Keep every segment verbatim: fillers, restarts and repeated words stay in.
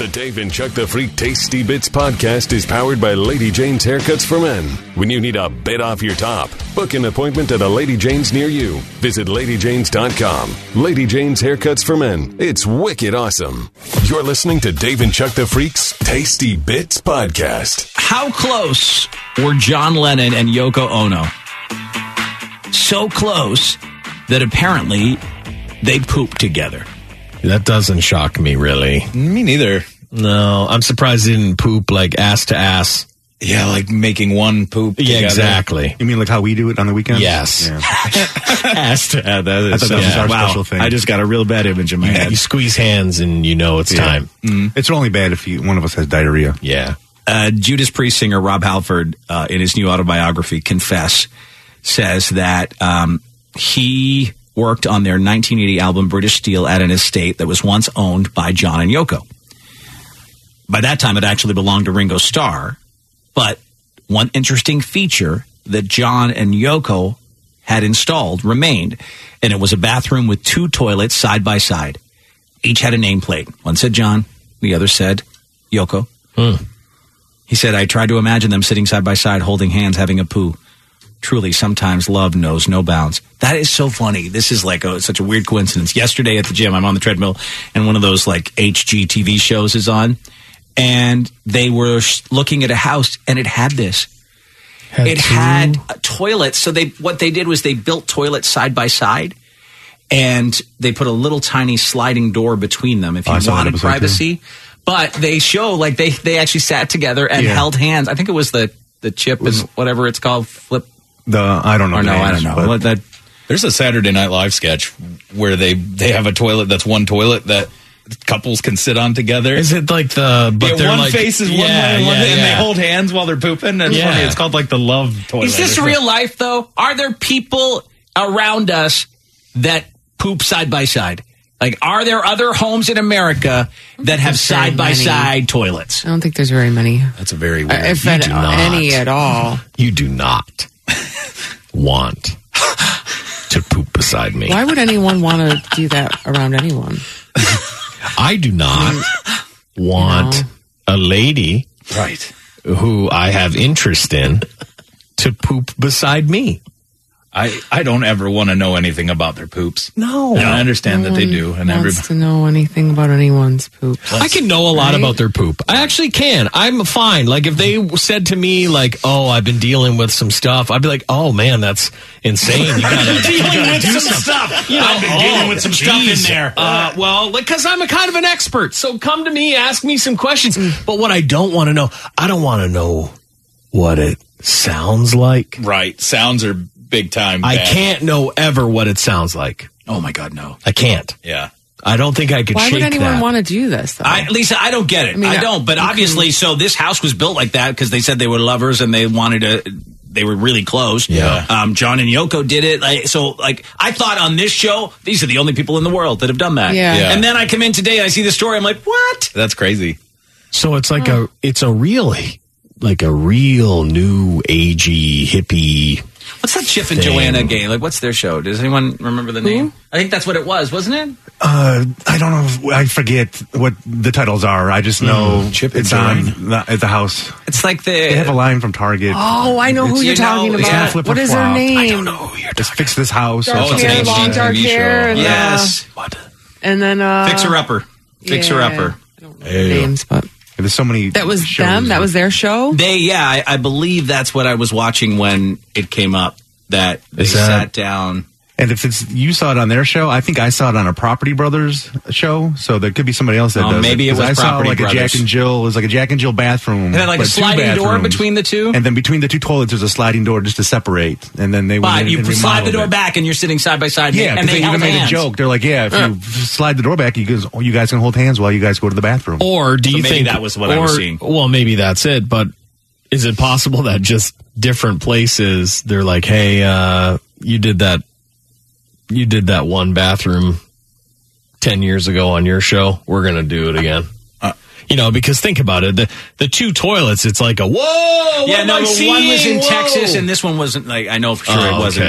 The Dave and Chuck the Freak Tasty Bits podcast is powered by Lady Jane's Haircuts for Men. When you need a bit off your top, book an appointment at a Lady Jane's near you. Visit lady janes dot com. Lady Jane's Haircuts for Men. It's wicked awesome. You're listening to Dave and Chuck the Freak's Tasty Bits podcast. How close were John Lennon and Yoko Ono? So close that apparently they pooped together. That doesn't shock me, really. Me neither. No, I'm surprised they didn't poop like ass to ass. Yeah, like making one poop Yeah, together. exactly. You mean like how we do it on the weekends? Yes. Yeah. Ass to ass. That is, I thought that was yeah. our wow. special thing. I just got a real bad image in my Yeah, head. you squeeze hands and you know it's Yeah. time. Mm. It's only bad if you, one of us has diarrhea. Yeah. Uh, Judas Priest singer Rob Halford, uh, in his new autobiography, Confess, says that um, he worked on their nineteen eighty album British Steel at an estate that was once owned by John and Yoko. By that time, it actually belonged to Ringo Starr. But one interesting feature that John and Yoko had installed remained, and it was a bathroom with two toilets side by side. Each had a nameplate. One said John, the other said Yoko. Hmm. He said, I tried to imagine them sitting side by side, holding hands, having a poo. Truly, sometimes love knows no bounds. That is so funny. This is like a, such a weird coincidence. Yesterday at the gym, I'm on the treadmill, and one of those like H G T V shows is on. And they were sh- looking at a house, and it had this. Had it two? had a toilet. So they what they did was they built toilets side by side, and they put a little tiny sliding door between them if Oh, you I saw that wanted episode, privacy. But they show like they, they actually sat together and Yeah. held hands. I think it was the the chip Was- and whatever it's called, flip. The I don't know. Or the no, I names, don't know. but- What that There's a Saturday Night Live sketch where they, they have a toilet that's one toilet that couples can sit on together. Is it like the... But yeah, they're one like, face is one yeah, way and, one yeah, way, and yeah. they hold hands while they're pooping. And Yeah. funny. It's called like the love toilet. is this or real life though? Are there people around us that poop side by side? Like, are there other homes in America that have there's very side by many. side toilets? I don't think there's very many. That's a very Uh, weird. if You at, do not. any at all. You do not want to poop beside me. Why would anyone want to do that around anyone? I do not want No. a lady right. who I have interest in to poop beside me. I, I don't ever want to know anything about their poops. No. And I understand No that they one do. And wants everybody. to know anything about anyone's poop. I can know a lot Right? about their poop. I actually can. I'm fine. Like if they said to me, like, "Oh, I've been dealing with some stuff," I'd be like, "Oh man, that's insane. You gotta, you gotta do some stuff. You know, I've been dealing with some stuff in geez. there. Uh, well, because I'm a kind of an expert, so come to me, ask me some questions. But what I don't want to know, I don't want to know what it sounds like. Right. Sounds are big time. I bad. can't know ever what it sounds like. Oh my God, no. I can't. Yeah. I don't think I could Why shake would anyone that. want to do this, though? I, Lisa, I don't get it. I, I mean, don't. But you can- obviously, so this house was built like that because they said they were lovers and they wanted to. They were really close. Yeah. Um, John and Yoko did it. Like, so, like, I thought on this show, these are the only people in the world that have done that. Yeah. Yeah. And then I come in today and I see the story. I'm like, what? That's crazy. So it's like a, it's a real, like a real new agey hippie. What's that Chip and Thing. Joanna game? Like, what's their show? Does anyone remember the name? I think that's what it was, wasn't it? Uh, I don't know. If, I forget what the titles are. I just know Chip and it's on the, at the house. It's like the. They have a line from Target. oh, I know who It's- you're you know, talking it's about. gonna flip What or is her flop. name? I don't know who you're Just talking fix this house. Dark Oh, it's an hair, H G long dark T V hair. show. And, Yes. uh, What? and then uh, Fixer Upper. Fixer yeah. Upper. I don't know the names, but There's so many. that was shows. them. That was their show. They, yeah, I, I believe that's what I was watching when it came up. That they Is that- sat down. And if it's you saw it on their show, I think I saw it on a Property Brothers show. So there could be somebody else that Oh, does maybe it 'Cause was I saw Property like Brothers. a Jack and Jill. It was like a Jack and Jill bathroom. And then like a but two sliding door bathrooms. between the two. And then between the two toilets, there's a sliding door just to separate. And then they went But in you and slide the remodeled door it. back and you're sitting side by side. Yeah, and because they they held even made hands. a joke. They're like, yeah, if you slide the door back, you guys, you guys can hold hands while you guys go to the bathroom. Or do So you maybe think that was what or, I was seeing. Well, maybe that's it. But is it possible that just different places, they're like, hey, uh, you did that, you did that one bathroom ten years ago on your show. We're gonna do it again. Uh, you know, because think about it, the the two toilets, it's like a whoa. What Yeah, am no, I but seeing? one was in Whoa. Texas and this one wasn't like, I know for sure Oh, it wasn't. okay.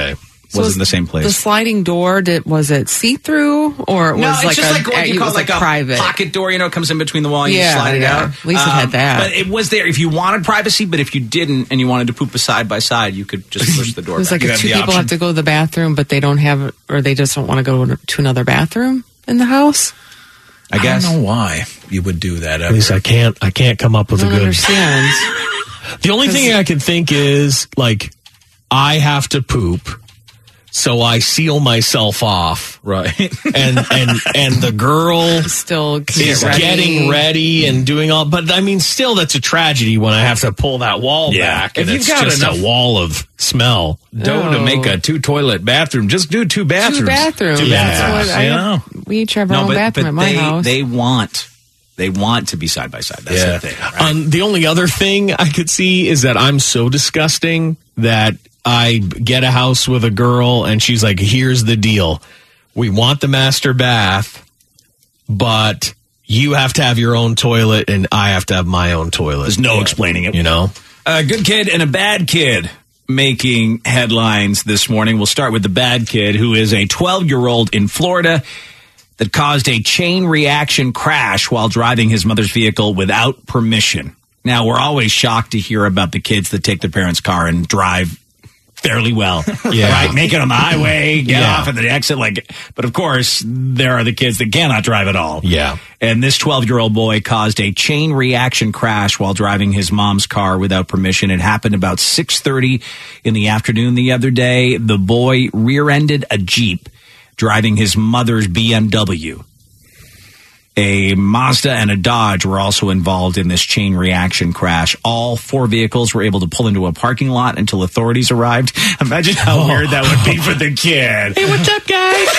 So was in the same place. The sliding door, did was it see-through or it was no, it's like just a, like what you it call was like, like a private pocket door. You know, it comes in between the wall. And Yeah, you slide it yeah. out. At least it had that. But it was there if you wanted privacy. But if you didn't and you wanted to poop a side by side, you could just push the door. It was back. like if two people have to go to the bathroom, but they don't have, or they just don't want to go to another bathroom in the house. I guess. I don't know why you would do that. At least I can't. I can't come up with I a don't good. understand. The only thing I can think is like I have to poop, so I seal myself off, Right. and and and the girl Still can is get ready. getting ready and doing all. But I mean, still, that's a tragedy when I have to pull that wall Yeah. back, If and you've it's got just enough- a wall of smell. Dough to make a two toilet bathroom. Just do two bathrooms. Two bathrooms. Two That's bathrooms, what I you have- know? We each have our No, own but, bathroom but at my they house. they want they want to be side by side. That's Yeah. the thing. Right? Um, the only other thing I could see is that I'm so disgusting that I get a house with a girl and she's like, here's the deal. We want the master bath, but you have to have your own toilet and I have to have my own toilet. There's no explaining it. You know? A good kid and a bad kid making headlines this morning. We'll start with the bad kid, who is a twelve-year-old in Florida that caused a chain reaction crash while driving his mother's vehicle without permission. Now, we're always shocked to hear about the kids that take their parents' car and drive fairly well. Yeah. Right? Make it on the highway, get Yeah. off at the exit. Like, but of course, there are the kids that cannot drive at all. Yeah. And this twelve-year-old boy caused a chain reaction crash while driving his mom's car without permission. It happened about six thirty in the afternoon the other day. The boy rear-ended a Jeep driving his mother's B M W. A Mazda and a Dodge were also involved in this chain reaction crash. All four vehicles were able to pull into a parking lot until authorities arrived. Imagine how weird that would be for the kid. Hey, what's up, guys?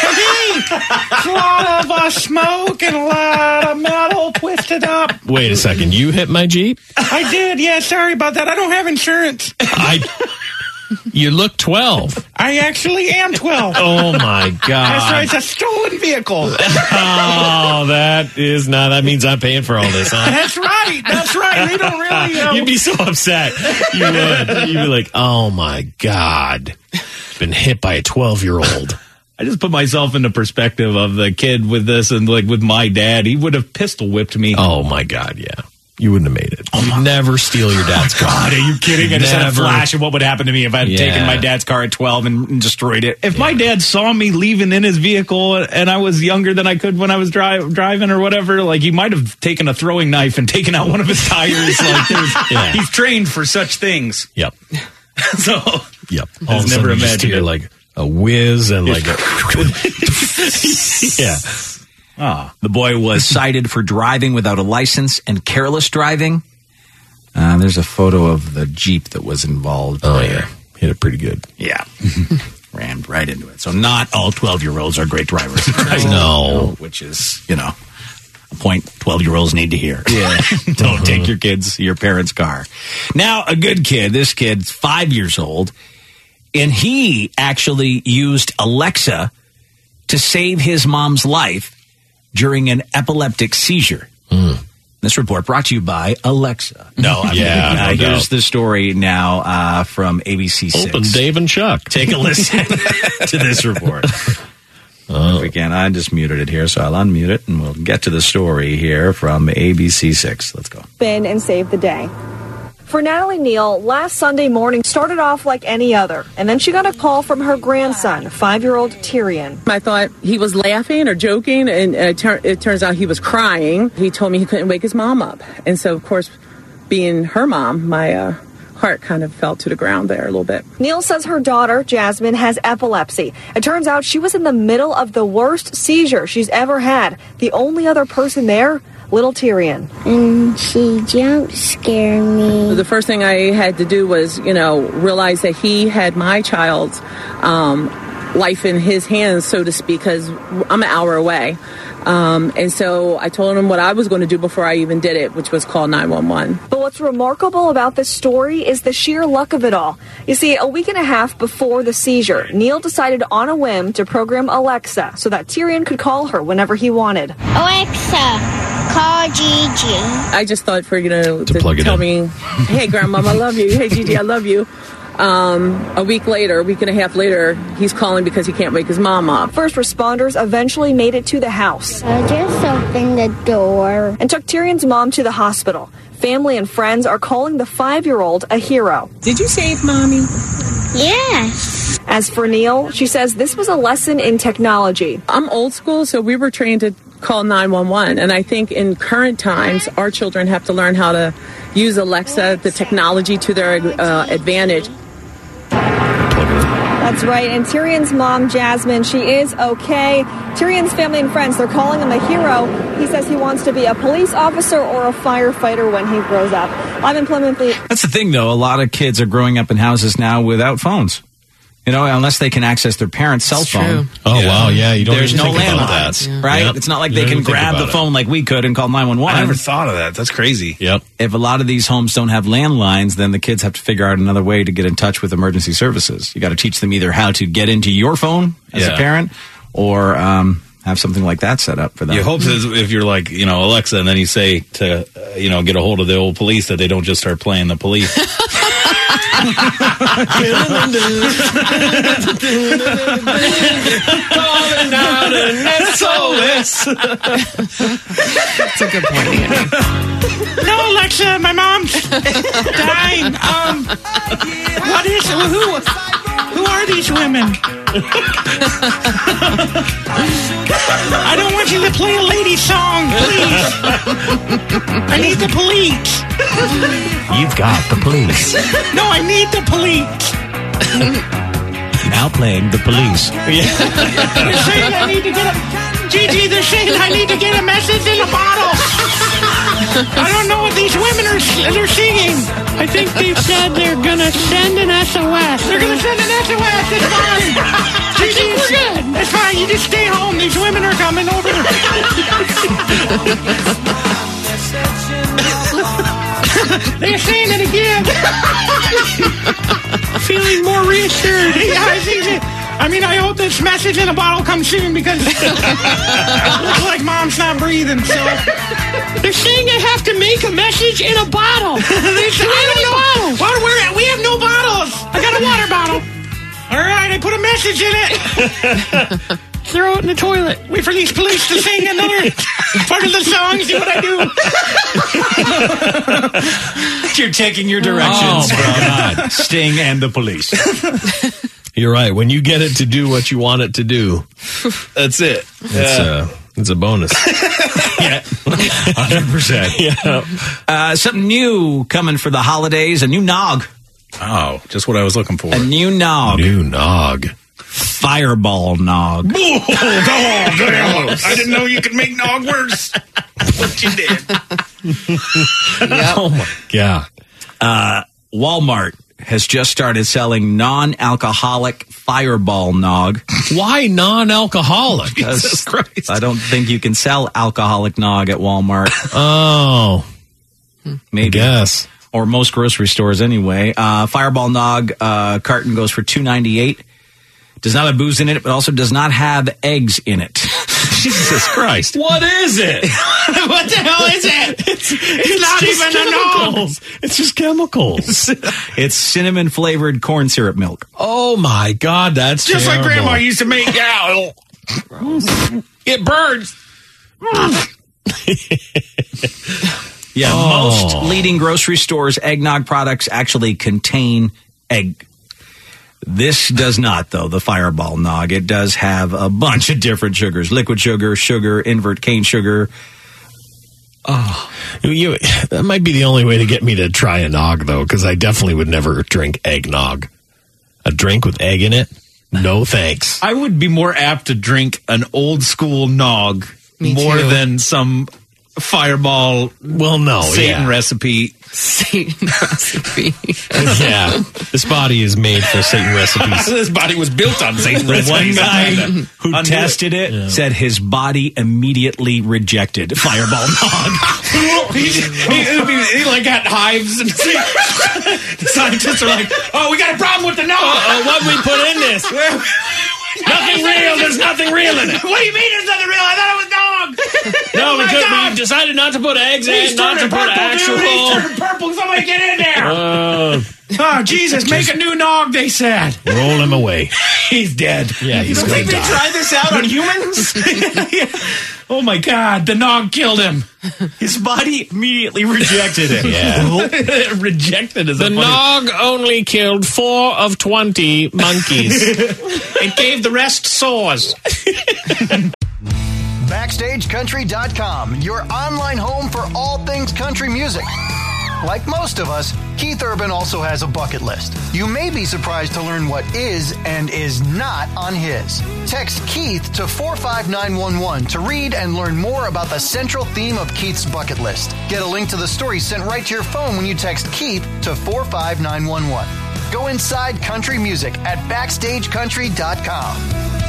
A lot of uh, smoke and a lot of metal twisted up. Wait a second. You hit my Jeep? I did. Yeah, sorry about that. I don't have insurance. I. You look twelve. I actually am twelve. Oh, my God. That's right. It's a stolen vehicle. Oh, that is not. That means I'm paying for all this, huh? That's right. That's right. They don't really. Uh, You'd be so upset. You would. You'd be like, oh my God. Been hit by a twelve-year-old. I just put myself in the perspective of the kid with this, and like with my dad, he would have pistol whipped me. Oh my God, yeah. You wouldn't have made it. You'd never steal your dad's car. God, are you kidding? I just had a Never. flash of what would happen to me if I had Yeah. taken my dad's car at twelve and, and destroyed it. If my dad saw me leaving in his vehicle and I was younger than I could when I was drive, driving or whatever, like he might have taken a throwing knife and taken out one of his tires. Like there's, Yeah. he's trained for such things. Yep. So Yep. I was never you just imagined hear it. like a whiz and like a. Yeah. Ah, the boy was cited for driving without a license and careless driving. Uh, there's a photo of the Jeep that was involved. Oh, there. yeah. Hit it pretty good. Yeah. Rammed right into it. So not all twelve-year-olds are great drivers. No. Which is, you know, a point twelve-year-olds need to hear. Yeah. Don't take your kids, your parents' car. Now, a good kid, this kid's five years old, and he actually used Alexa to save his mom's life during an epileptic seizure. Mm. This report brought to you by Alexa. No, I'm Yeah, uh, no here's doubt. the story now uh, from A B C six. Open Dave and Chuck. Take a listen to this report. Oh. If we can, I just muted it here, so I'll unmute it, and we'll get to the story here from A B C six. Let's go. In and save the day. For Natalie Neal, last Sunday morning started off like any other, and then she got a call from her grandson, five-year-old Tyrion. I thought he was laughing or joking, and it, tur- it turns out he was crying. He told me he couldn't wake his mom up. And so, of course, being her mom, my uh, heart kind of fell to the ground there a little bit. Neal says her daughter, Jasmine, has epilepsy. It turns out she was in the middle of the worst seizure she's ever had. The only other person there, little Tyrion. And she jump scared me. The first thing I had to do was, you know, realize that he had my child's um, life in his hands, so to speak, because I'm an hour away. Um, and so I told him what I was going to do before I even did it, which was call nine one one. But what's remarkable about this story is the sheer luck of it all. You see, a week and a half before the seizure, Neal decided on a whim to program Alexa so that Tyrion could call her whenever he wanted. Alexa, call Gigi. I just thought for you know To to, plug it tell in. me, hey, Grandma, I love you. Hey, Gigi, I love you. Um, a week later, a week and a half later, he's calling because he can't wake his mom up. First responders eventually made it to the house. I just opened the door. And took Tyrion's mom to the hospital. Family and friends are calling the five-year-old a hero. Did you save Mommy? Yes. As for Neil, she says this was a lesson in technology. I'm old school, so we were trained to call nine one one. And I think in current times, our children have to learn how to use Alexa, the technology, to their uh, advantage. That's right. And Tyrion's mom, Jasmine, she is okay. Tyrion's family and friends, they're calling him a hero. He says he wants to be a police officer or a firefighter when he grows up. I'm in Plymouth. That's the thing, though. A lot of kids are growing up in houses now without phones. You know, unless they can access their parents' cell That's phone. true. Oh, wow, yeah, you don't There's even no think about landlines, that. right? Yep. It's not like You they don't can even think grab about the it. phone like we could and call nine one one. I never thought of that. That's crazy. Yep. If a lot of these homes don't have landlines, then the kids have to figure out another way to get in touch with emergency services. You got to teach them either how to get into your phone as Yeah. a parent or um, have something like that set up for them. You hope that if you're like, you know, Alexa, and then you say to, uh, you know, get a hold of the old police, that they don't just start playing the police. Calling out an S O S. That's a good point, Andy. No, Alexa, my mom's dying. Um, what is who? Who are these women? I don't want you to play a lady song, please. I need the police. You've got the police. No, I need the police. Now playing the police. They're saying I need to get a Gigi. They're saying I need to get a message in a bottle. I don't know what these women are they're singing. I think they said they're gonna send an S O S. They're gonna send an S O S. It's fine. Gigi, we're good. It's fine. You just stay home. These women are coming over. They're saying it again. Feeling more reassured. Yeah, I think that, I mean, I hope this message in a bottle comes soon because it looks like mom's not breathing. So they're saying I have to make a message in a bottle. They say, I don't know. What, we're, we have no bottles. I got a water bottle. All right, I put a message in it. Throw it in the toilet. Wait for these police to sing another part of the song. See what I do. You're taking your directions Oh, from Sting and the police. You're right. When you get it to do what you want it to do, That's it. it's, uh, it's a bonus. Yeah, one hundred percent. Yeah. Uh, something new coming for the holidays. A new nog. Oh, just what I was looking for. A new nog. New nog. Fireball nog. Oh, damn. I didn't know you could make nog worse. But you did. Oh, my God. Uh, Walmart has just started selling non-alcoholic Fireball nog. Why non-alcoholic? Jesus Christ. I don't think you can sell alcoholic nog at Walmart. Oh, Maybe. I guess. Or most grocery stores anyway. Uh, Fireball nog uh, carton goes for two ninety-eight. Does not have booze in it, but also does not have eggs in it. Jesus Christ. What is it? What the hell is it? It's, it's not just even a nog. chemicals. It's just chemicals. It's cinnamon flavored corn syrup milk. Oh, my God. That's Just like terrible. Grandma used to make out. It burns. Yeah, Oh. most leading grocery stores' eggnog products actually contain egg. This does not, though, the Fireball nog. It does have a bunch of different sugars. Liquid sugar, sugar, invert cane sugar. Oh, you, that might be the only way to get me to try a nog, though, because I definitely would never drink eggnog. A drink with egg in it? No, thanks. I would be more apt to drink an old school nog Me more too. than some Fireball Well, no, Satan yeah. recipe. Satan recipe. Yeah, this body is made for Satan recipes. This body was built on Satan The recipes. one guy Undo who it. tested it said his body immediately rejected Fireball nog. he, he, he, he like got hives and the scientists are like, oh, we got a problem with the nog. Uh, what we put in this? Nothing real. There's nothing real in it. What do you mean there's nothing real? I thought it was dog. No, Oh we my could. God. We decided not to put eggs He's in, not to turning put purple, actual. dude. He's turning purple. Somebody get in there. Uh, Oh, Jesus, make a new nog, they said. Roll him away. He's dead. Yeah, he's you don't gonna think die. they tried this out on humans? Yeah. Oh, my God. The nog killed him. His body immediately rejected it. Yeah. Rejected is The a funny- nog only killed four of twenty monkeys. It gave the rest sores. Backstage Country dot com, your online home for all things country music. Like most of us, Keith Urban also has a bucket list. You may be surprised to learn what is and is not on his. Text Keith to four five nine one one to read and learn more about the central theme of Keith's bucket list. Get a link to the story sent right to your phone when you text Keith to four five nine one one. Go inside country music at Backstage Country dot com.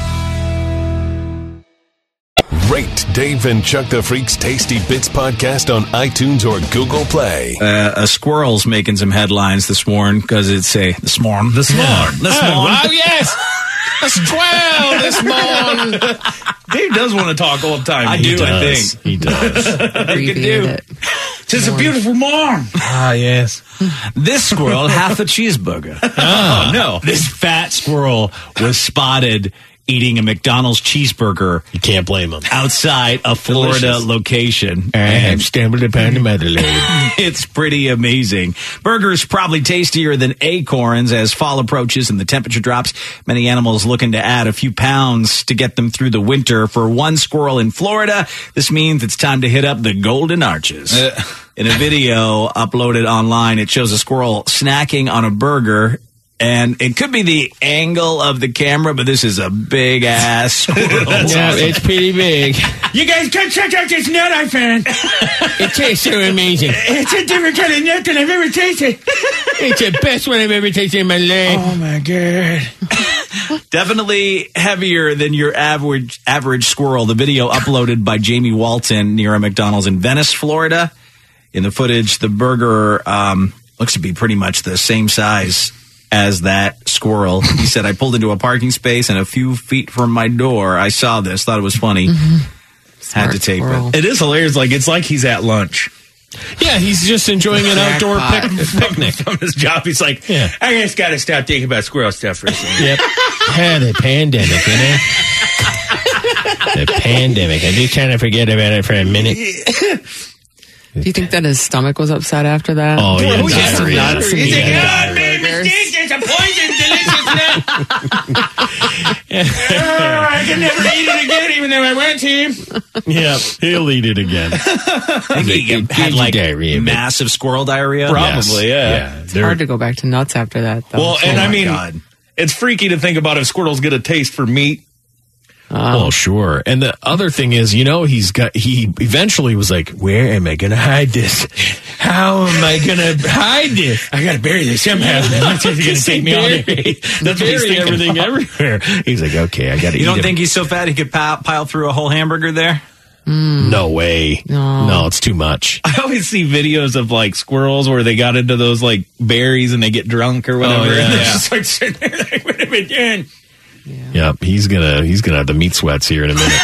Rate Dave and Chuck the Freak's Tasty Bits podcast on iTunes or Google Play. Uh, a squirrel's making some headlines this morning because it's a this morning, this morning, this Oh, morning. wow, yes. A squirrel this morning. Dave does want to talk all the time. I He do, I does. think. He does. Abbreviate it. Tis a beautiful morn. Ah, yes. This squirrel hath a cheeseburger. Oh, no. This fat squirrel was spotted eating a McDonald's cheeseburger You can't blame him. outside a Florida Delicious. location. I have stumbled upon the motherlode. It's pretty amazing. Burgers probably tastier than acorns as fall approaches and the temperature drops. Many animals looking to add a few pounds to get them through the winter. For one squirrel in Florida, this means it's time to hit up the Golden Arches. Uh. In a video uploaded online, it shows a squirrel snacking on a burger. And it could be the angle of the camera, but this is a big ass squirrel. Yeah, it's pretty big. You guys can check out this nut I found. It tastes so amazing. It's a different kind of nut than I've ever tasted. It's the best one I've ever tasted in my life. Oh, my God. Definitely heavier than your average average squirrel. The video uploaded by Jamie Walton near a McDonald's in Venice, Florida. In the footage, the burger um, looks to be pretty much the same size as that squirrel. He said, I pulled into a parking space and a few feet from my door, I saw this, thought it was funny. Had to tape squirrel. it. It is hilarious. Like, it's like he's at lunch. Yeah, he's just enjoying an outdoor pic- picnic. From his job, he's like, Yeah. I just got to stop thinking about squirrel stuff for a second. Yep. Yeah, the pandemic, you know? The pandemic. I'm just trying to forget about it for a minute. Do you think that his stomach was upset after that? Oh, yeah, Oh, yeah. diarrhea. Nuts and He's like, yeah. oh, I made a mistake. There's a poison, delicious nut. Oh, I can never eat it again, even though I want to. Yeah, he'll eat it again. I think he It had gives like you diarrhea, but- massive squirrel diarrhea. Probably, yeah. It's hard to go back to nuts after that, though. Well, and Oh I my mean, God. it's freaky to think about if squirrels get a taste for meat. Oh, sure. And the other thing is, you know, he's got, he eventually was like, where am I going to hide this? How am I going to hide this? I got to bury this somehow. That's going to take me all day. That's what he's Bury thinking everything about. everywhere. He's like, okay, I got to eat You don't him. think he's so fat he could pile, pile through a whole hamburger there? No way. No. No, it's too much. I always see videos of like squirrels where they got into those like berries and they get drunk or whatever. Oh, yeah. And they're Yeah. just like sitting there like, what have we done? Yep, he's gonna he's gonna have the meat sweats here in a minute.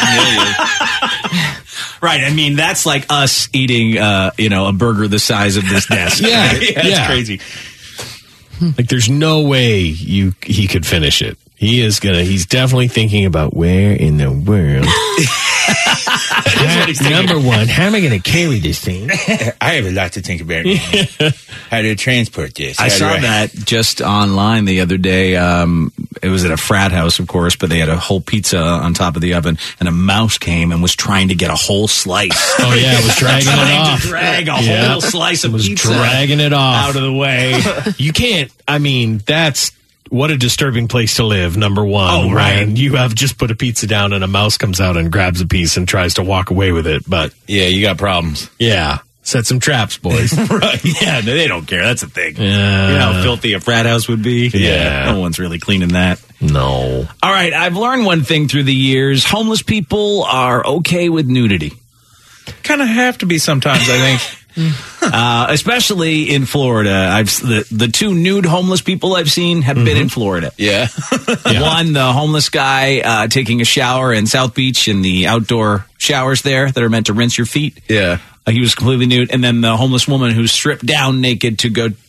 Right. I mean, that's like us eating, uh, you know, a burger the size of this desk. Yeah, Yeah, it's yeah. crazy. Like, there's no way you he could finish it. He is gonna. He's definitely thinking about where in the world. what he's thinking. Number one, how am I going to carry this thing? I have a lot to think about. How to transport this. I How do saw that just online the other day. Um, it was at a frat house, of course, but they had a whole pizza on top of the oven, and a mouse came and was trying to get a whole slice. Oh yeah, it was dragging it trying off. to drag a Yeah. whole slice of It was pizza dragging it off out of the way. You can't. I mean, that's what a disturbing place to live. Number one, Oh, right. when you have just put a pizza down and a mouse comes out and grabs a piece and tries to walk away with it. But Yeah, you got problems. yeah, set some traps, boys. Right. Yeah, no, they don't care. That's a thing. Yeah. You know how filthy a frat house would be? Yeah. No one's really cleaning that. No. All right, I've learned one thing through the years. Homeless people are okay with nudity. Kind of have to be sometimes, I think. uh, especially in Florida. I've the, the two nude homeless people I've seen have been in Florida. Yeah. Yeah. One, the homeless guy uh, taking a shower in South Beach in the outdoor showers there that are meant to rinse your feet. Yeah. Uh, he was completely nude. And then the homeless woman who stripped down naked to go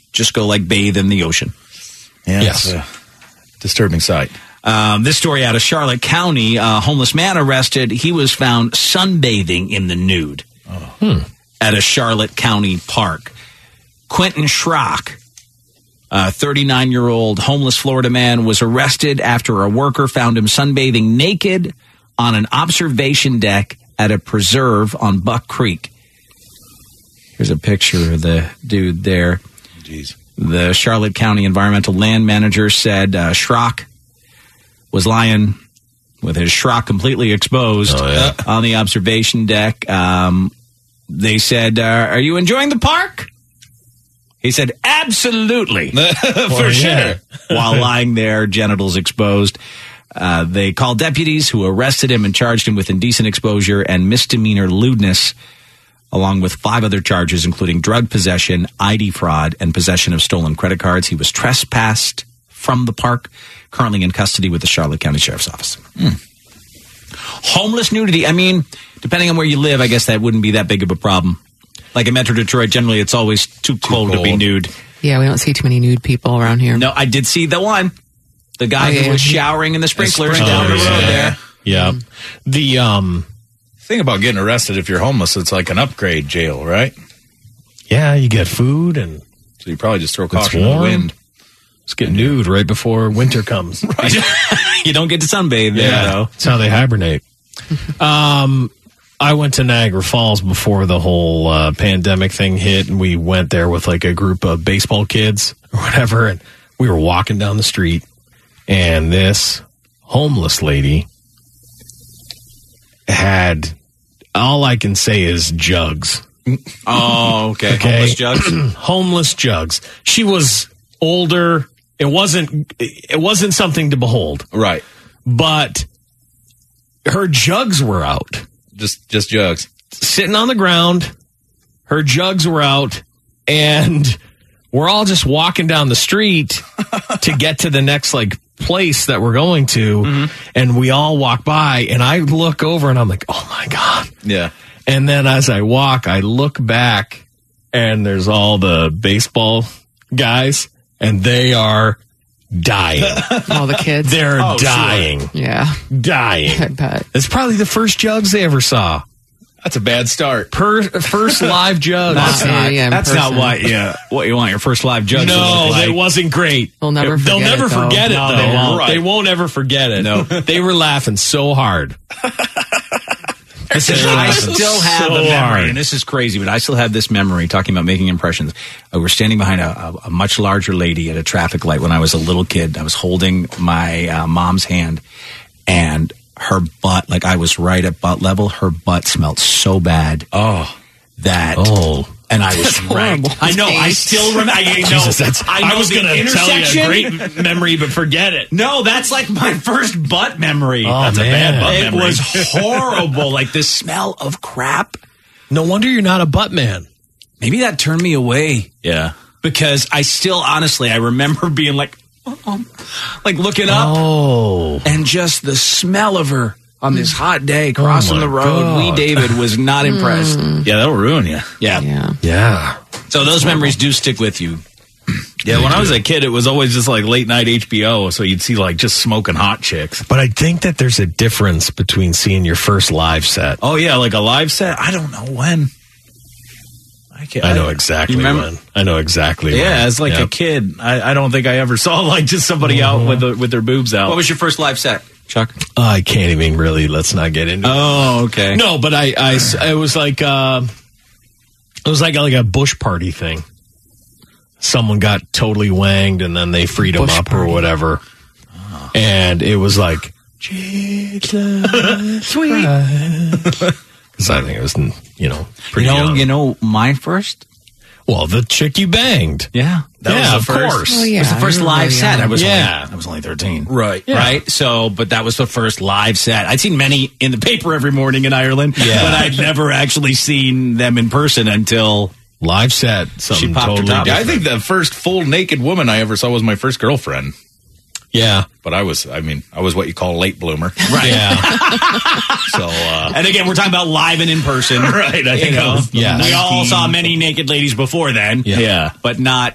just go like bathe in the ocean. Yeah, Yes. it's a disturbing sight. Um, this story out of Charlotte County, a homeless man arrested. He was found sunbathing in the nude Hmm. at a Charlotte County park. Quentin Schrock, a thirty-nine-year-old homeless Florida man, was arrested after a worker found him sunbathing naked on an observation deck at a preserve on Buck Creek. Here's a picture of the dude there. Jeez. The Charlotte County Environmental Land Manager said uh, Schrock was lying with his schrock completely exposed Oh, yeah. on the observation deck. Um, they said, uh, "Are you enjoying the park?" He said, "Absolutely." For Well, yeah. sure. While lying there, genitals exposed. Uh, they called deputies who arrested him and charged him with indecent exposure and misdemeanor lewdness, along with five other charges, including drug possession, I D fraud, and possession of stolen credit cards. He was trespassed from the park, currently in custody with the Charlotte County Sheriff's Office. Hmm. Homeless nudity. I mean, depending on where you live, I guess that wouldn't be that big of a problem. Like in Metro Detroit, generally it's always too, cold, to be cold. nude. Yeah, we don't see too many nude people around here. No, I did see the one. The guy Oh, yeah. who was showering in the sprinklers Sprinkler. down the Oh, road yeah. there. Yeah. The, um, Thing about getting arrested if you're homeless, it's like an upgrade jail, right? yeah, you get food and So you probably just throw it's caution to the warm. wind. Just get nude right before winter comes. You don't get to sunbathe there, Yeah, though. that's how they hibernate. um, I went to Niagara Falls before the whole uh, pandemic thing hit, and we went there with like a group of baseball kids or whatever, and we were walking down the street, and this homeless lady had, all I can say is jugs. Oh, okay. Okay. Homeless jugs. Homeless jugs. She was older. It wasn't. It wasn't something to behold. Right. But her jugs were out, Just just jugs. sitting on the ground. Her jugs were out, and we're all just walking down the street to get to the next like place that we're going to, Mm-hmm. and we all walk by, and I look over, and I'm like, oh my god. Yeah. And then as I walk, I look back, and there's all the baseball guys, and they are dying. All the kids. They're Oh, sure. dying. Yeah, I Dying. bet. It's probably the first jugs they ever saw. That's a bad start. Per, first live jugs. That's not- yeah, in That's not person. what you, what you want your first live judge to No, look like. it wasn't great. They'll never It- They'll forget never it, though. forget it, No, though. they won't. They won't ever forget it. No. They were laughing so hard. This is, They were I laughing still have so a memory, hard. and this is crazy, but I still have this memory talking about making impressions. Uh, we're standing behind a, a, a much larger lady at a traffic light when I was a little kid. I was holding my uh, mom's hand, and her butt, like I was right at butt level, her butt smelled so bad. Oh. That. Oh. And I was right. horrible. I know. I Taste. still remember. I, know, Jesus, that's, I, know I was the going to tell you intersection. a great memory, but forget it. No, that's like my first butt memory. Oh, that's man. a bad butt It memory. It was was horrible. Like the smell of crap. No wonder you're not a butt man. Maybe that turned me away. Yeah. Because I still, honestly, I remember being like, oh, like looking up Oh. and just the smell of her on this hot day crossing my the road. God. Wee David was not impressed. Yeah, that'll ruin you. Yeah. Yeah. Yeah. So those memories do stick with you. Yeah, when I was a kid, it was always just like late night H B O, so you'd see like just smoking hot chicks. But I think that there's a difference between seeing your first live set. Oh yeah, like a live set. I don't know when. I, can't, I know exactly You remember- when. I know exactly when. Yeah, as like Yep. a kid, I, I don't think I ever saw like just somebody out with the, with their boobs out. What was your first live set, Chuck? I can't even really. Let's not get into it. Oh, okay. No, but I, I, it was like, uh, it was like like a bush party thing. Someone got totally wanged, and then they freed him Bush up party. or whatever, and it was like Jesus, sweet. Because I think it was, you know, You pretty know, young. you know, my first. Well, the chick you banged. Yeah, That yeah, was of the first. course. Oh, yeah, It was the I first remember, live yeah. set. I was Yeah. only, I was only thirteen. Right. Right. So, but that was the first live set. I'd seen many in the paper every morning in Ireland, Yeah. but I'd never actually seen them in person until Live set. Something She popped her totally top. Yeah, I different. think the first full naked woman I ever saw was my first girlfriend. Yeah. But I was, I mean, I was what you call a late bloomer. right. Yeah. So, uh, And again, we're talking about live and in person. right. I You think I know, was Yeah. we all nineteen saw many naked ladies before then. Yeah. Yeah. But not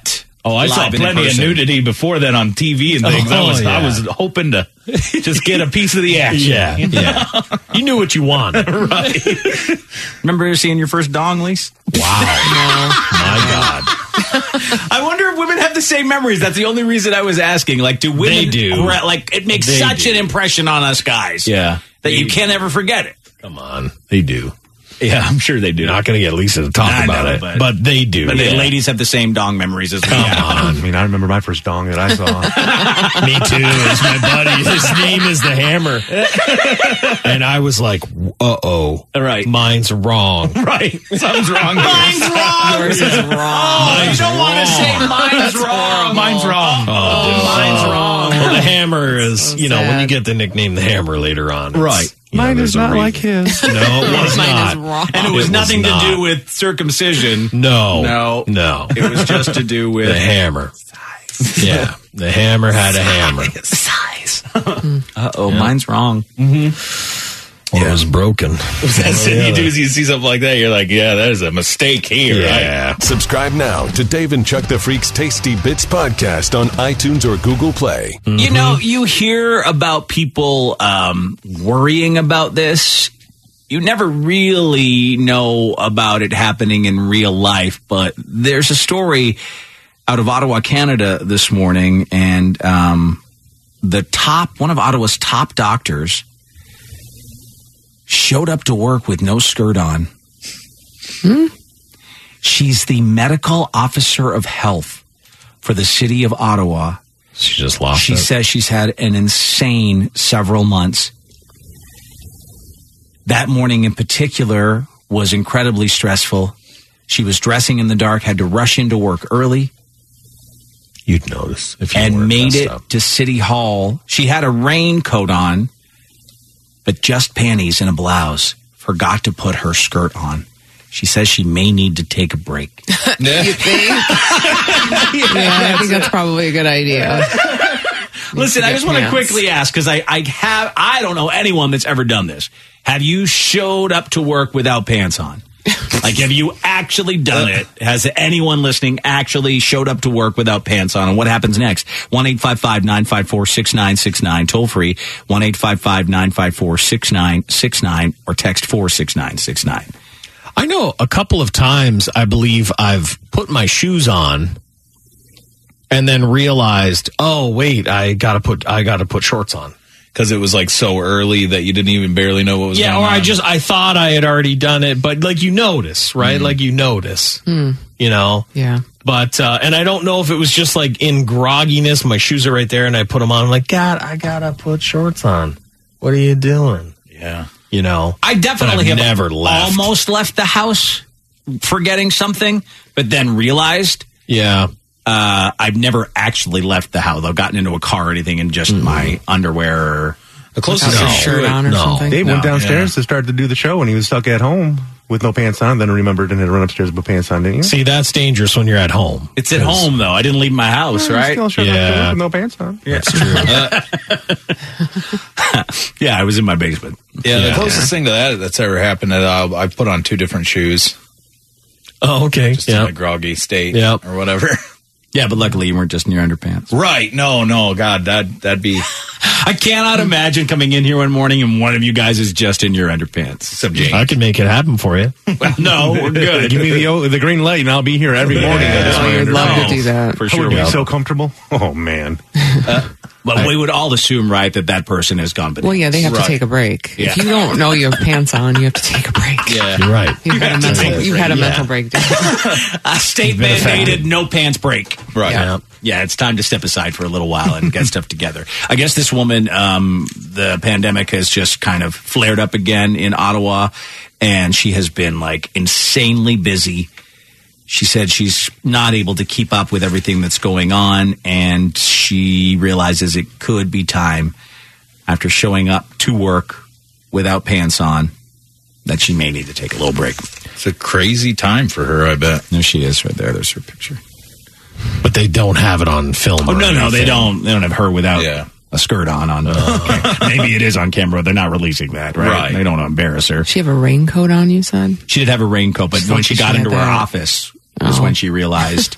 Oh, I saw live and in plenty of person. nudity before then on T V and things. I Oh, was yeah. I was hoping to just get a piece of the action. Yeah, yeah. You knew what you wanted. Right. Remember seeing your first dong, Lise? Wow. My God. I wonder if women have the same memories. That's the only reason I was asking. Like, do women? They do. re- Like, it makes They such do. an impression on us guys. Yeah. That you can't ever forget it. Come on. They do. Yeah, I'm sure they do. You're not going to get Lisa to talk I about know, it, but- but, they do. But the yeah. ladies have the same dong memories as we Come have. I mean, I remember my first dong that I saw. Me too. It's my buddy. His name is the Hammer. And I was like, uh oh. Right. Mine's wrong. Right. Something's wrong. Mine's wrong. Yours is wrong. Oh, you don't want to say mine's wrong. Mine's wrong. Oh, dude. Mine's wrong. Well, the Hammer is, you know, when sad. you get the nickname the Hammer later on. it's, Right. you know, Mine there's is a not reason. like his. No, it was Mine not. is wrong. And it was It was nothing to not. do with circumcision. No. No. No. It was just to do with The Hammer. Yeah. The Hammer had a hammer. size. Uh oh, mine's wrong. Or it was broken. That's it. You do you see something like that, you're like, yeah, that is a mistake here. Yeah. Right? Subscribe now to Dave and Chuck the Freak's Tasty Bits podcast on iTunes or Google Play. You know, you hear about people um, worrying about this. You never really know about it happening in real life, but there's a story out of Ottawa, Canada this morning, and um, the top, one of Ottawa's top doctors showed up to work with no skirt on. Hmm? She's the medical officer of health for the city of Ottawa. She just lost She it. says she's had an insane several months. That morning in particular was incredibly stressful. She was dressing in the dark, had to rush into work early, You'd notice if you and weren't made messed it up. to City Hall. She had a raincoat on, but just panties and a blouse. Forgot to put her skirt on. She says she may need to take a break. You think? Yeah, I think that's probably a good idea. Listen, to I get just want to pants. quickly ask, because I, I have, I don't know anyone that's ever done this. Have you showed up to work without pants on? Like, have you actually done it? Has anyone listening actually showed up to work without pants on? And what happens next? one eight five five nine five four six nine six nine, toll free, one eight five five nine five four six nine six nine, or text four six nine six nine. I know a couple of times I believe I've put my shoes on and then realized, oh wait, I gotta put I gotta put shorts on. Because it was like so early that you didn't even barely know what was Yeah, going or on. I just I thought I had already done it, but like you notice, right? Like you notice. You know? Yeah. But uh and I don't know if it was just like in grogginess, my shoes are right there and I put them on. I'm like, God, I gotta put shorts on. What are you doing? Yeah. You know? I definitely But have I've never left. almost left the house forgetting something, but then realized Yeah. uh, I've never actually left the house. I've gotten into a car or anything in just my underwear. Or, The closest Without your thing shirt to it- on or no. something. Dave No, went downstairs yeah. to start to do the show, and he was stuck at home with no pants on. Then remembered and had to run upstairs with pants on, didn't you? See, that's dangerous when you're at home. it's at home though. I didn't leave my house, Yeah, you right? Still showed up to Yeah. work with no pants on. That's true. Yeah, I was in my basement. Yeah, the Yeah. closest thing to that that's ever happened that uh, I put on two different shoes Oh, okay. just in Yeah. a groggy state Yep. or whatever. Yeah, but luckily you weren't just in your underpants. Right. No, no, God, that, that'd be I cannot imagine coming in here one morning and one of you guys is just in your underpants. except Jane. I can make it happen for you. No, we're good. Give me the o- the green light, and I'll be here every morning. I just I want would to love know. to do that. For I sure. would be we so comfortable. Oh man, But we would all assume, right, that that person has gone bananas. Well, yeah, they have Right. to take a break. Yeah. If you don't know you have pants on, you have to take a break. Yeah. You're right. You've had a to mental, take a you've had a break. mental Yeah. breakdown. A state been affected. mandated no pants break. Right. Yeah. Yeah, it's time to step aside for a little while and get stuff together. I guess this woman, um, the pandemic has just kind of flared up again in Ottawa, and she has been like insanely busy. She said she's not able to keep up with everything that's going on, and she realizes it could be time, after showing up to work without pants on, that she may need to take a little break. It's a crazy time for her, I bet. There she is right there. There's her picture. But they don't have it on film. Oh, or no, no, they anything. don't. They don't have her without Yeah. a skirt on. On maybe it is on camera. They're not releasing that, right? Right. They don't want to embarrass her. She have a raincoat on, you said? She did have a raincoat, but Just when like she she got had into her that. office was Oh. when she realized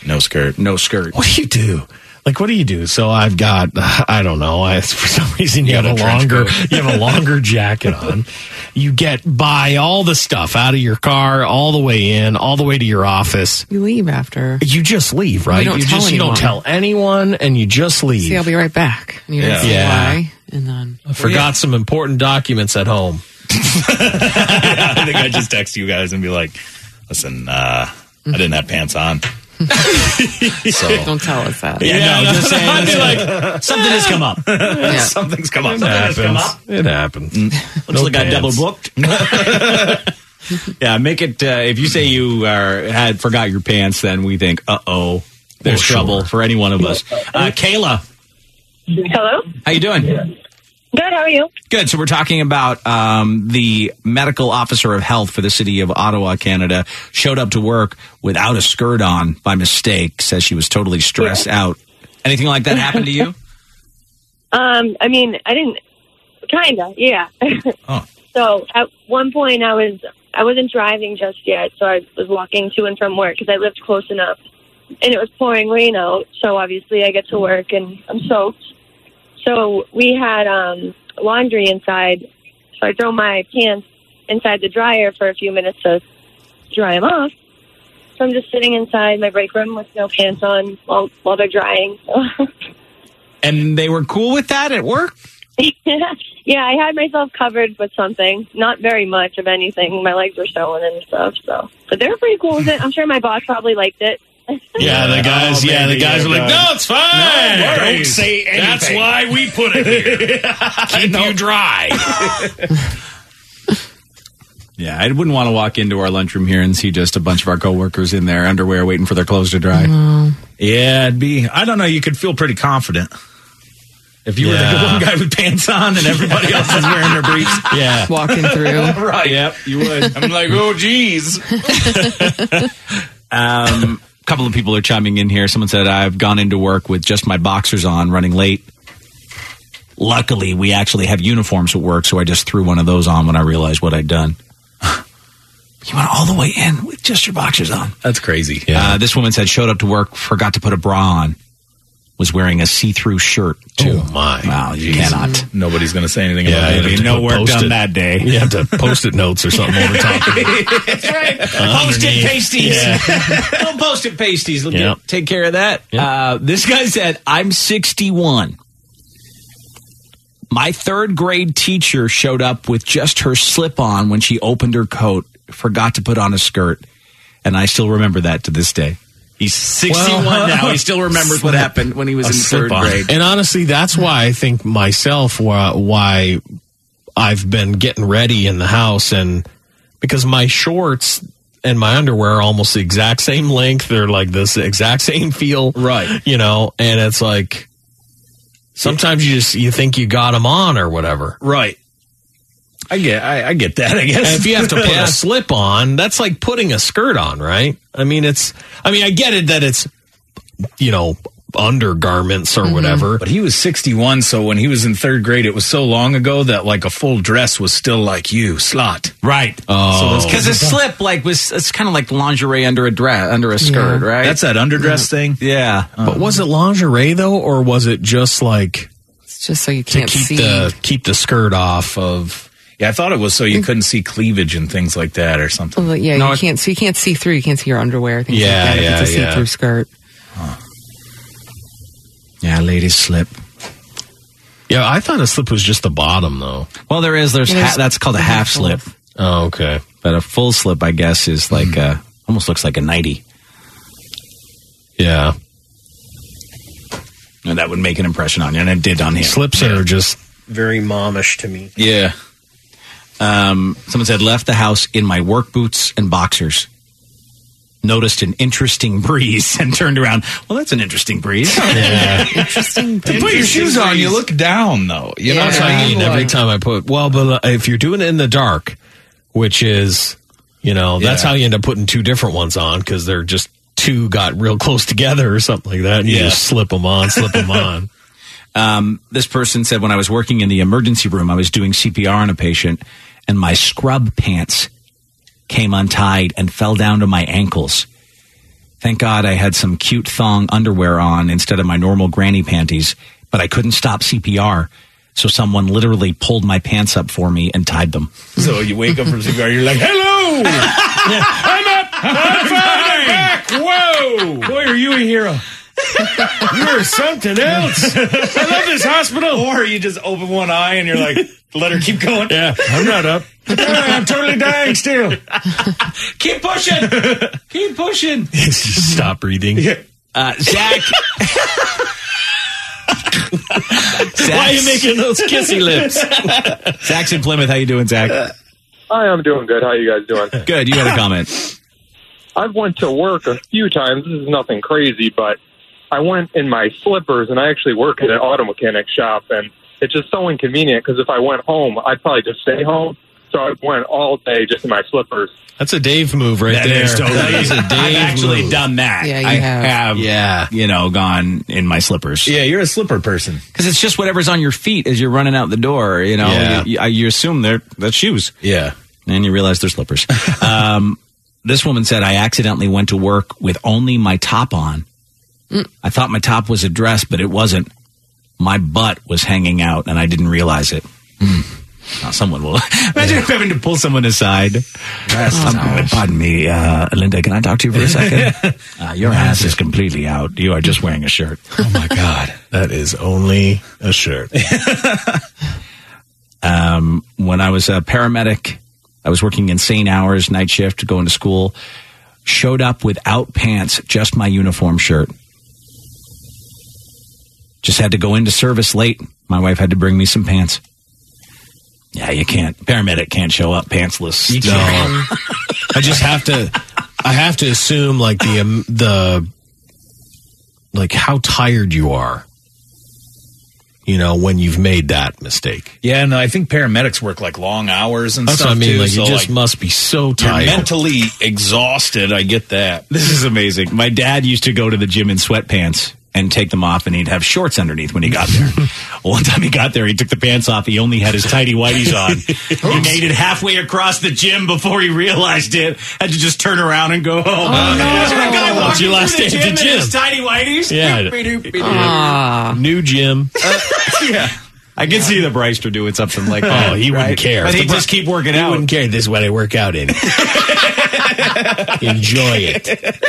No skirt. No skirt. What do you do? Like, what do you do? So I've got, I don't know. I, for some reason, you, You have got a a trench longer, coat. you have a longer jacket on. You get buy all the stuff out of your car, all the way in, all the way to your office. You leave after. You just leave, right? You don't tell just you don't anyone. tell anyone, and you just leave. See, I'll be right back. And you don't Yeah. say Yeah. why. And then I forgot some important documents at home. I think I just text you guys and be like, listen, uh, I didn't have pants on. So don't tell us that. Yeah, Yeah, no, no. just saying. It's like, something has come up. Yeah. Something's come up. It Something has come happens. up. It happens. Looks No like I double pants. booked. Yeah, make it. Uh, if you say you are, had forgot your pants, then we think, uh oh, there's Oh, sure. trouble for any one of us. Uh, Kayla, Hello? how you doing? Good, how are you? Good. So we're talking about um, the medical officer of health for the city of Ottawa, Canada, showed up to work without a skirt on by mistake. Says she was totally stressed out. Anything like that happen to you? Um, I mean, I didn't, kinda, yeah. Oh. So at one point I was, I wasn't driving just yet, so I was walking to and from work because I lived close enough. And it was pouring rain out, so obviously I get to work and I'm soaked. So we had um, laundry inside, so I throw my pants inside the dryer for a few minutes to dry them off. So I'm just sitting inside my break room with no pants on while, while they're drying. So. And they were cool with that at work? Yeah, I had myself covered with something. Not very much of anything. My legs were showing and stuff. So, but they were pretty cool with it. I'm sure my boss probably liked it. Yeah, the guys. Oh, yeah, the baby, guys were yeah, like, God. "No, it's fine. No Don't worries. say anything. That's why we put it here. Keep you dry." Yeah, I wouldn't want to walk into our lunchroom here and see just a bunch of our coworkers in their underwear waiting for their clothes to dry. Yeah, it'd be, I don't know, you could feel pretty confident. If you Yeah. were the one guy with pants on and everybody else is wearing their briefs. Yeah, Walking through. Right. Yep, you would. I'm like, oh, geez. Um, a couple of people are chiming in here. Someone said, I've gone into work with just my boxers on, running late. Luckily, we actually have uniforms at work, so I just threw one of those on when I realized what I'd done. You went all the way in with just your boxers on. That's crazy. Yeah. Uh, this woman said, showed up to work, forgot to put a bra on, was wearing a see-through shirt, too. Oh, my. Wow, you cannot. Nobody's going to say anything Yeah, about you'd it. have to no put work done Post-it- that day. You have to post-it notes or something over top of it. That's right. Underneath. Post-it pasties. Yeah. Little post-it pasties. We'll Yeah. get- take care of that. Yeah. Uh, this guy said, I'm sixty-one. My third grade teacher showed up with just her slip on when she opened her coat, forgot to put on a skirt. And I still remember that to this day. He's sixty-one Well, now. He still remembers what happened when he was A in third slip-on. grade. And honestly, that's why I think myself why, why I've been getting ready in the house, and because my shorts and my underwear are almost the exact same length. They're like this exact same feel. Right. You know, and it's like sometimes you just you think you got them on or whatever. Right. I get I, I get that, I guess. And if you have to put Yeah. a slip on, that's like putting a skirt on, right? I mean, it's, I mean, I get it that it's, you know, undergarments or whatever. But he was sixty-one, so when he was in third grade, it was so long ago that like a full dress was still like you, slot. Right. Oh. Because a slip like was it's kind of like lingerie under a dress, under a skirt, right? That's that underdress thing. yeah. But was it lingerie though, or was it just like It's just so you to can't keep see. the keep the skirt off of? Yeah, I thought it was so you couldn't see cleavage and things like that or something. Well, yeah, No, you it- can't. So you can't see through. You can't see your underwear. Things Yeah, like that. yeah, If it's a yeah. see-through skirt. Yeah, ladies slip. Yeah, I thought a slip was just the bottom though. Well, there is. There's Yeah, there's- ha- that's called a half slip, Oh, okay. but a full slip, I guess, is like a, almost looks like a nightie, Yeah, and that would make an impression on you, and it did on him. slips are just very momish to me. Yeah. Um, someone said left the house in my work boots and boxers. Noticed an interesting breeze and turned around. Well, that's an interesting breeze. Yeah. Interesting. To put your shoes on, you look down though. You know Yeah. That's what what I I mean. mean? Every Like- time I put, well, but uh, if you're doing it in the dark, which is, you know, that's Yeah. how you end up putting two different ones on because they're just two got real close together or something like that. And you Yeah. just slip them on, slip them on. Um, this person said when I was working in the emergency room, I was doing C P R on a patient, and my scrub pants came untied and fell down to my ankles. Thank God I had some cute thong underwear on instead of my normal granny panties, but I couldn't stop C P R. So someone literally pulled my pants up for me and tied them. So you wake up from C P R, you're like, hello! I'm up! I'm fine! I'm back! Whoa! Boy, are you a hero. You're something else. I love this hospital. Or you just open one eye and you're like, let her keep going. Yeah, I'm not up. I'm totally dying still. Keep pushing. Keep pushing. Stop breathing. Uh, Zach. Why are you making those kissy lips? Zach's in Plymouth. How you doing, Zach? Hi, I'm doing good. How you guys doing? Good. You had a comment. I've went to work a few times. This is nothing crazy, but I went in my slippers, and I actually work at an auto mechanic shop, and it's just so inconvenient because if I went home, I'd probably just stay home. So I went all day just in my slippers. That's a Dave move right That there. is totally- That is a Dave I've actually move. done that. Yeah, you I have. have, Yeah. you know, gone in my slippers. Yeah, you're a slipper person. Because it's just whatever's on your feet as you're running out the door. You know, Yeah. you, you, you assume they're that's shoes. Yeah. And you realize they're slippers. um, this woman said, I accidentally went to work with only my top on. Mm. I thought my top was a dress, but it wasn't. My butt was hanging out, and I didn't realize it. Mm. Now, someone will. Imagine having to pull someone aside. Um, pardon me, uh, Linda, can I talk to you for a second? uh, your ass is completely out. You are just wearing a shirt. Oh, my God. That is only a shirt. um, when I was a paramedic, I was working insane hours, night shift, going to school. Showed up without pants, just my uniform shirt. Just had to go into service late. My wife had to bring me some pants. Yeah, you can't. Paramedic can't show up pantsless. You can't. I just have to. I have to assume like the um, the like how tired you are. You know, when you've made that mistake. Yeah, no, I think paramedics work like long hours and That's stuff what I mean. too. Like so, you just like, must be so you're tired. mentally exhausted. I get that. This is amazing. My dad used to go to the gym in sweatpants and take them off, and he'd have shorts underneath when he got there. One time he got there, he took the pants off. He only had his tighty whities on. He made it halfway across the gym before he realized it. Had to just turn around and go home. Oh, no. There's a guy What's walking your last through day the at the gym in gym? his tighty whities. Yeah. Ah. New gym. Yeah. I can see the Bryster doing something like Oh, that. he wouldn't right? care. But The he'd Bry- just keep working He out. wouldn't care. This is what I work out in. Enjoy it.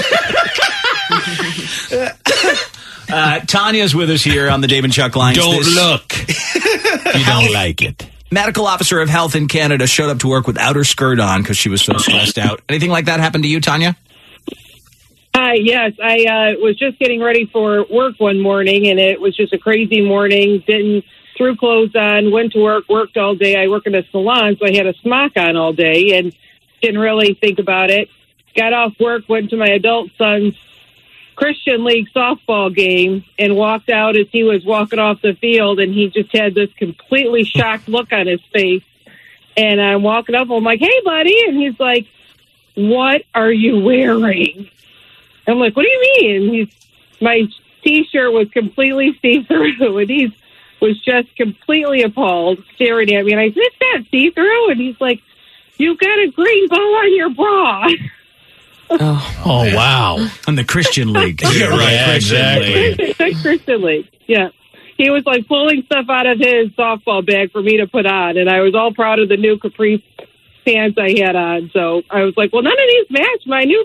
Uh, Tanya's with us here on the Dave and Chuck lines. Don't This- look. You don't like it. Medical officer of health in Canada showed up to work without her skirt on because she was so stressed out. Anything like that happen to you, Tanya? Hi, yes. I uh, was just getting ready for work one morning, and it was just a crazy morning. Didn't threw clothes on, went to work, worked all day. I work in a salon, so I had a smock on all day and didn't really think about it. Got off work, went to my adult son's Christian League softball game, and walked out as he was walking off the field, and he just had this completely shocked look on his face. And I'm walking up, I'm like, hey, buddy. And he's like, what are you wearing? I'm like, what do you mean? He's, my T-shirt was completely see-through, and he was just completely appalled, staring at me. And I said, is that see-through? And he's like, you've got a green bow on your bra. Oh, oh wow. On the Christian League. Yeah, right. Yeah, Christian exactly. League. Christian League, yeah. He was like pulling stuff out of his softball bag for me to put on, and I was all proud of the new capri pants I had on. So I was like, well, none of these match my new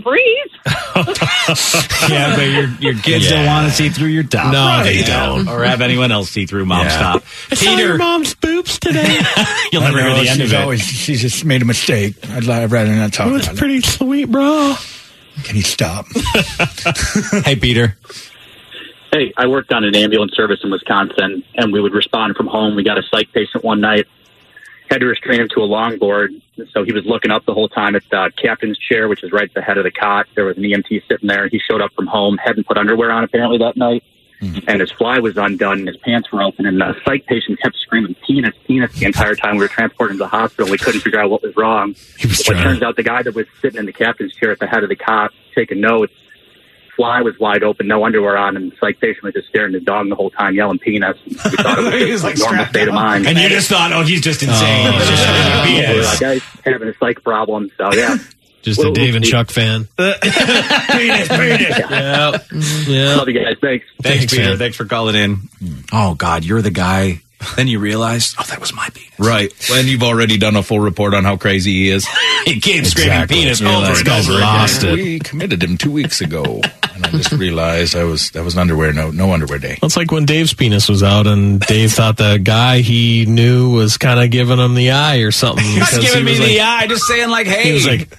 capris. Yeah, but your your kids Yeah. don't want to see through your top. No, right? they don't. Or have anyone else see through mom's Yeah. top. I saw your Peter, mom's boobs today. you'll never hear the end she's of it. always, she's just made a mistake. I'd, li- I'd rather not talk It was about pretty sweet, bro. it. Can you stop? Hey, Peter. Hey, I worked on an ambulance service in Wisconsin, and we would respond from home. We got a psych patient one night, had to restrain him to a longboard, so he was looking up the whole time at the captain's chair, which is right at the head of the cot. There was an E M T sitting there, and he showed up from home, hadn't put underwear on apparently that night, mm-hmm. and his fly was undone, and his pants were open, and the psych patient kept screaming, penis, penis, the entire time we were transporting him to the hospital. We couldn't figure out what was wrong. He was It trying. turns out the guy that was sitting in the captain's chair at the head of the cot taking notes, fly was wide open, no underwear on, and the psych patient was just staring at his dog the whole time, yelling penis. We thought it was He just was, like like, normal strapped state of down. mind. And you just thought, oh, he's just insane. Oh, He's just yeah. being a We were B S. like, "Guys, having a psych problem." So yeah, Just a Dave and Chuck fan. Penis, penis. Yeah. Yeah. Love you guys. Thanks. Thanks, Thanks, Peter. man. Thanks for calling in. Oh, God, you're the guy. Then you realize, oh, that was my penis. Right. When you've already done a full report on how crazy he is. He keeps screaming Exactly. penis Yeah, over this and guy's over lost again. it. We committed him two weeks ago. And I just realized I was that was an underwear, no no underwear day. That's like when Dave's penis was out, and Dave thought the guy he knew was kind of giving him the eye or something. He was because giving he me was the like- eye, just saying like, hey. He was like,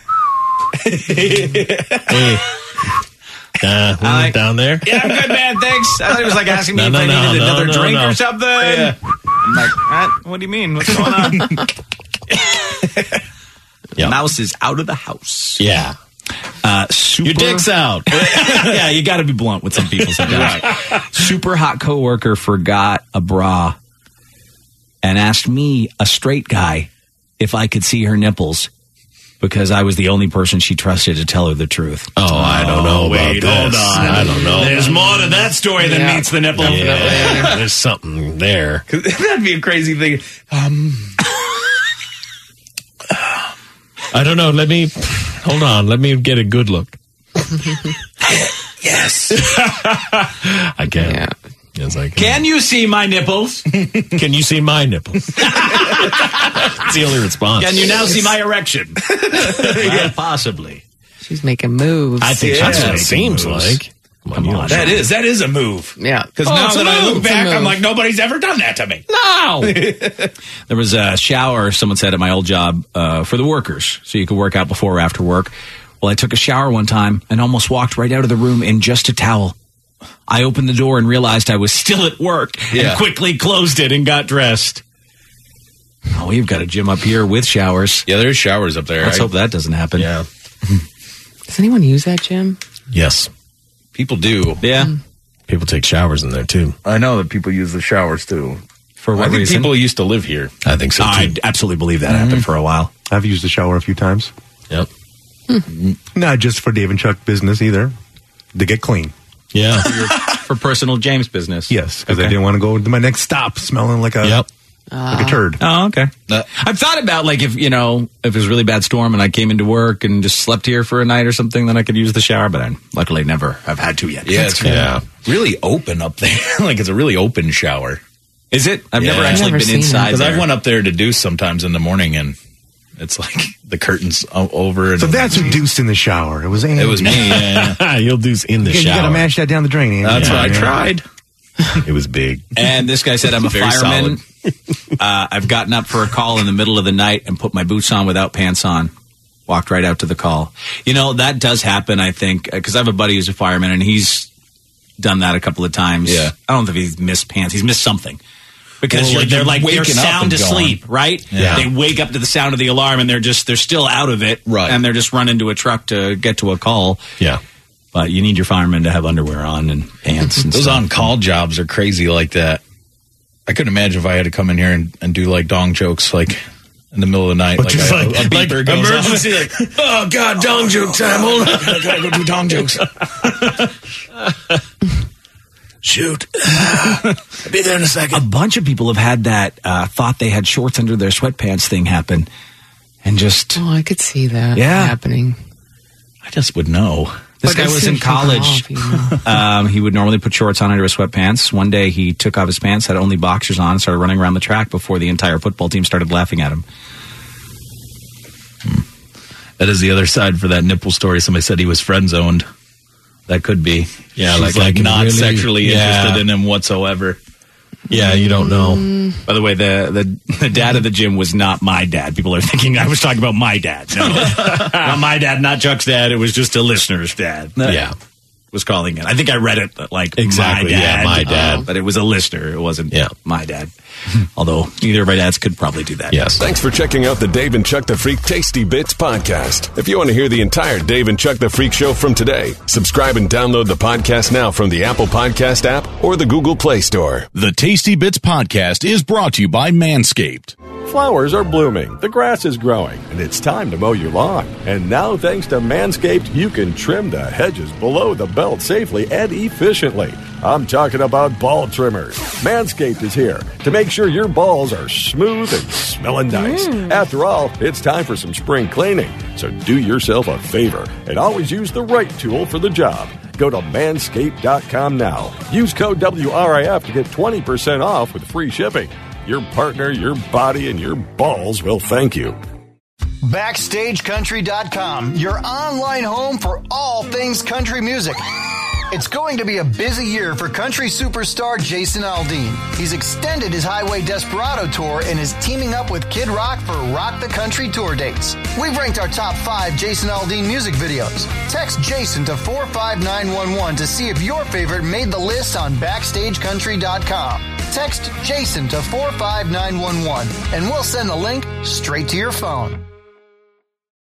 hey. Uh, I like- down there? Yeah, I'm good, man. Thanks. I thought he was like asking me No, if no, I no, needed no, another no, drink no. or something. Yeah. I'm like, what? What do you mean? What's going on? Yep. Mouse is out of the house. Yeah. Uh, super, Your dick's out. Yeah, you got to be blunt with some people sometimes. Super hot coworker forgot a bra and asked me, a straight guy, if I could see her nipples because I was the only person she trusted to tell her the truth. Oh, I don't know wait, about hold this. on. I don't know. There's more to that story than Yeah. meets the nipple. Yeah, there's something there. That'd be a crazy thing. Um I don't know. Let me hold on. Let me get a good look. Yes. I can. Yeah. Yes, I can. Can you see my nipples? Can you see my nipples? That's the only response. Can you now see my erection? Well, possibly. She's making moves. I think Yeah. that's what it Making seems moves. like. Come on. That is that is a move. Yeah. Because Oh, now it's a that I move. look It's a back, I'm move. like, nobody's ever done that to me. No. There was a shower, someone said, at my old job uh, for the workers, so you could work out before or after work. Well, I took a shower one time and almost walked right out of the room in just a towel. I opened the door and realized I was still at work Yeah. and quickly closed it and got dressed. Oh, we've got a gym up here with showers. Yeah, there's showers up there. Let's I- hope that doesn't happen. Yeah. Does anyone use that gym? Yes. People do. Yeah. People take showers in there too. I know that people use the showers too. For I what think reason? people used to live here. I think so too. I absolutely believe that happened for a while. I've used the shower a few times. Yep. Not just for Dave and Chuck business either. To get clean. Yeah. For personal James business. Yes, because Okay. I didn't want to go to my next stop smelling like a Yep. like a turd. Oh, okay. Uh, I've thought about, like, if, you know, if it was a really bad storm and I came into work and just slept here for a night or something, then I could use the shower, but I luckily never have had to yet. Yeah, it's Yeah. really open up there. Like it's a really open shower. Is it? I've Yeah. never I've actually never been seen inside Because I there. went up there to do sometimes in the morning, and it's like the curtains o- over. And So that's who deuced in the shower. It was Andy. it was me. Yeah. You'll do in the You shower. got to mash that down the drain, Andy. That's Yeah, what I yeah. tried. It was big. And this guy said, I'm a Very fireman. uh, I've gotten up for a call in the middle of the night and put my boots on without pants on. Walked right out to the call. You know, that does happen, I think, because I have a buddy who's a fireman, and he's done that a couple of times. Yeah. I don't know if he's missed pants. He's missed something. Because Well, you're, like they're you're like they're waking up sound and asleep, gone. right? Yeah. They wake up to the sound of the alarm, and they're just they're still out of it, Right. And they're just running to a truck to get to a call. Yeah. But you need your firemen to have underwear on and pants and Those stuff. on-call jobs are crazy like that. I couldn't imagine if I had to come in here and, and do like dong jokes like in the middle of the night. But Like, just a, like- a beeper like goes emergency, off. Like, oh, God, dong joke time. Hold on. I gotta go do dong jokes. Shoot. I'll be there in a second. A bunch of people have had that uh, thought they had shorts under their sweatpants thing happen, and just Oh, I could see that Yeah. happening. I just would know. this But guy as was soon in as you come college. off, you know. um, he would normally put shorts on under his sweatpants. One day he took off his pants, had only boxers on, and started running around the track before the entire football team started laughing at him. That is the other side for that nipple story. Somebody said he was friend zoned. That could be. Yeah, She's like, like, I can not really- sexually yeah. interested in him whatsoever. Yeah, you don't know. By the way, the, the the dad of the gym was not my dad. People are thinking I was talking about my dad. No, not my dad, not Chuck's dad. It was just a listener's dad. Yeah. Was calling it. I think I read it like Exactly, my yeah, dad. my dad. uh, but it was a listener. It wasn't Yeah. my dad. Although either of my dads could probably do that. Yes. Thanks for checking out the Dave and Chuck the Freak Tasty Bits podcast. If you want to hear the entire Dave and Chuck the Freak show from today, subscribe and download the podcast now from the Apple Podcast app or the Google Play Store. The Tasty Bits podcast is brought to you by Manscaped. Flowers are blooming, the grass is growing, and it's time to mow your lawn. And now, thanks to Manscaped, you can trim the hedges below the belt smelled safely and efficiently. I'm talking about ball trimmers. Manscaped is here to make sure your balls are smooth and smelling nice. Mm. After all, it's time for some spring cleaning. So do yourself a favor and always use the right tool for the job. Go to manscaped dot com now. Use code W R I F to get twenty percent off with free shipping. Your partner, your body, and your balls will thank you. Backstage Country dot com, your online home for all things country music. It's going to be a busy year for country superstar Jason Aldean. He's extended his Highway Desperado tour and is teaming up with Kid Rock for Rock the Country tour dates. We've ranked our top five Jason Aldean music videos. Text Jason to four five nine one one to see if your favorite made the list on Backstage Country dot com. Text Jason to four five nine one one and we'll send the link straight to your phone.